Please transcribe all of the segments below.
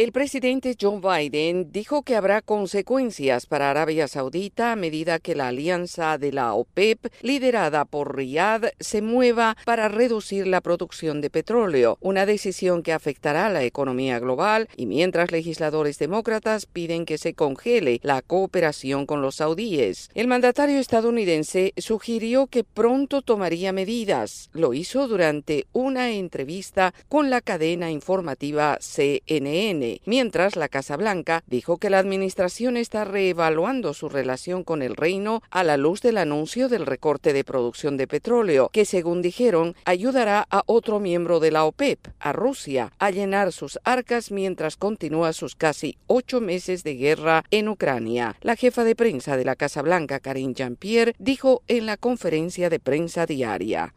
El presidente Joe Biden dijo que habrá consecuencias para Arabia Saudita a medida que la alianza de la OPEP, liderada por Riad, se mueva para reducir la producción de petróleo, una decisión que afectará a la economía global, y mientras legisladores demócratas piden que se congele la cooperación con los saudíes. El mandatario estadounidense sugirió que pronto tomaría medidas. Lo hizo durante una entrevista con la cadena informativa CNN. Mientras la Casa Blanca dijo que la administración está reevaluando su relación con el reino a la luz del anuncio del recorte de producción de petróleo, que según dijeron ayudará a otro miembro de la OPEP, a Rusia, a llenar sus arcas mientras continúa sus casi 8 meses de guerra en Ucrania. La jefa de prensa de la Casa Blanca, Karine Jean-Pierre, dijo en la conferencia de prensa diaria: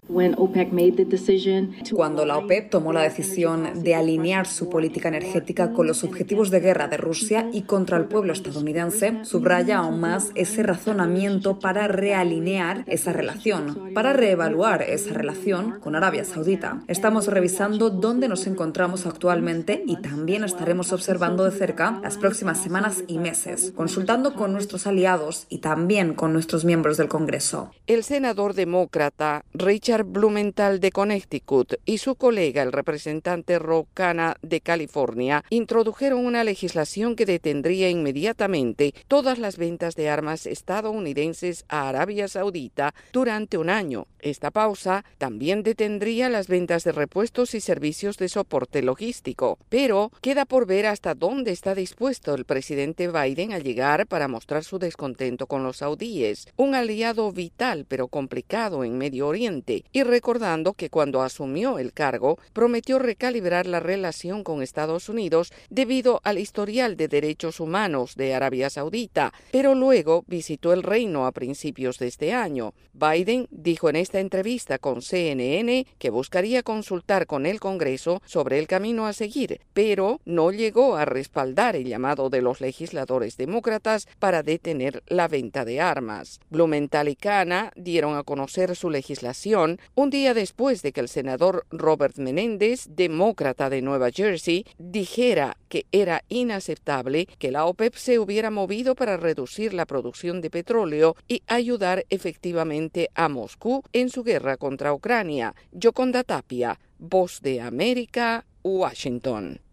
Cuando la OPEP tomó la decisión de alinear su política energética con los objetivos de guerra de Rusia y contra el pueblo estadounidense, subraya aún más ese razonamiento para realinear esa relación, para reevaluar esa relación con Arabia Saudita. Estamos revisando dónde nos encontramos actualmente y también estaremos observando de cerca las próximas semanas y meses, consultando con nuestros aliados y también con nuestros miembros del Congreso. El senador demócrata Richard Blumenthal de Connecticut y su colega, el representante Ro Khanna de California, introdujeron una legislación que detendría inmediatamente todas las ventas de armas estadounidenses a Arabia Saudita durante un año. Esta pausa también detendría las ventas de repuestos y servicios de soporte logístico. Pero queda por ver hasta dónde está dispuesto el presidente Biden a llegar para mostrar su descontento con los saudíes, un aliado vital pero complicado en Medio Oriente, y recordando que cuando asumió el cargo prometió recalibrar la relación con Estados Unidos debido al historial de derechos humanos de Arabia Saudita, pero luego visitó el reino a principios de este año. Biden dijo en esta entrevista con CNN que buscaría consultar con el Congreso sobre el camino a seguir, pero no llegó a respaldar el llamado de los legisladores demócratas para detener la venta de armas. Blumenthal y Khanna dieron a conocer su legislación un día después de que el senador Robert Menéndez, demócrata de Nueva Jersey, dijera que era inaceptable que la OPEP se hubiera movido para reducir la producción de petróleo y ayudar efectivamente a Moscú en su guerra contra Ucrania. Yoconda Tapia, Voz de América, Washington.